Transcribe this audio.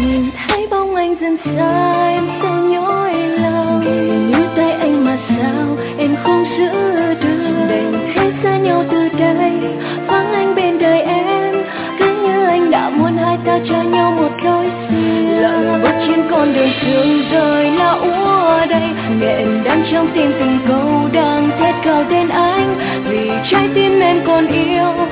Nhìn thấy bóng anh dần xa em sao nhói lòng, níu tay anh mà sao em không giữ được. Đành thế xa nhau từ đây, vắng anh bên đời em, cứ như anh đã muốn hai ta cho nhau một lối riêng. Lặng bước trên con đường thương rơi là úa đây, nghẹn đắng trong tim từng câu đang thét cao tên anh, vì trái tim em còn yêu